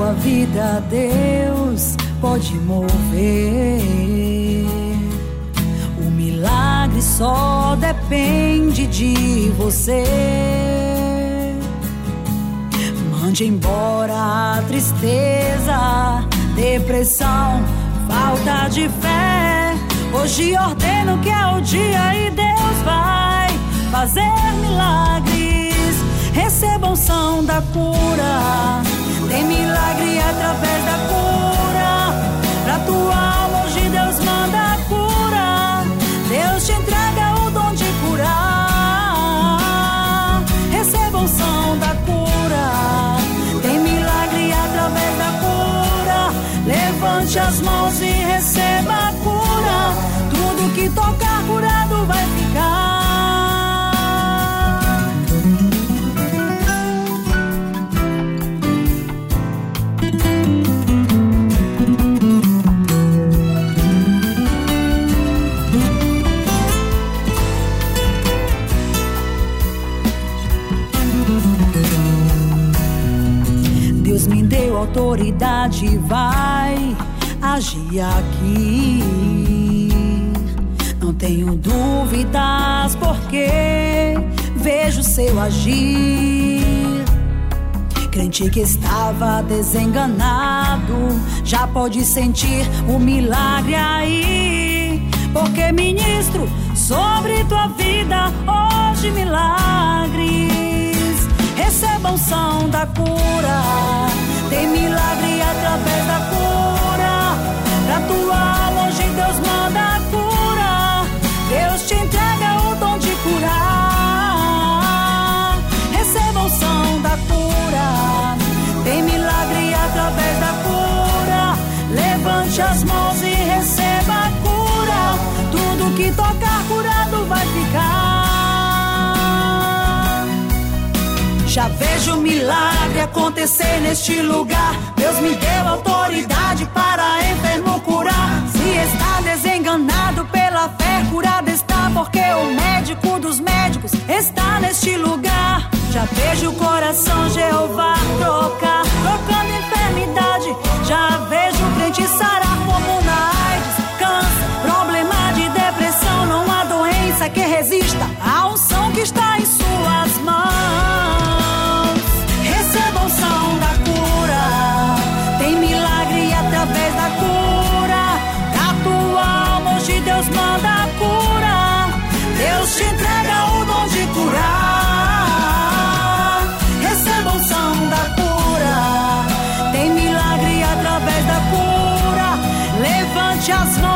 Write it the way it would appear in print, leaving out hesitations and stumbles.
tua vida Deus pode mover. O milagre só depende de você. Mande embora a tristeza, depressão, falta de fé. Hoje ordeno que é o dia e Deus vai fazer milagres. Receba a unção da cura. Tem milagre através da cura. Pra tua alma hoje Deus manda a cura. Deus te entrega o dom de curar. Receba a unção da cura. Tem milagre através da cura. Levante as mãos e receba a cura. Tudo que tocar curado vai ficar. Deus me deu autoridade, vai agir aqui. Não tenho dúvidas porque vejo seu agir. Crente que estava desenganado já pode sentir o milagre aí. Porque ministro sobre tua vida hoje milagres. Receba a unção da cura. Tem milagre através da cura. Pra tua alma hoje Deus manda a cura. Deus te entrega o dom de curar. Receba a unção da cura. Tem milagre através da cura. Levante as mãos e receba a cura. Tudo que tocar curado vai ficar. Já vejo milagre acontecer neste lugar. Deus me deu autoridade para enfermo curar. Se está desenganado pela fé, curado está, porque o médico dos médicos está neste lugar. Já vejo o coração Jeová trocar, trocando enfermidade. Já vejo o crente sarar como na AIDS, câncer, problema de depressão. Não há doença que resista à unção que está em suas mãos. Receba a unção da cura. Tem milagre através da cura. Da tua alma hoje Deus manda a cura. Deus te entrega o dom de curar. Receba a unção da cura. Tem milagre através da cura. Levante as mãos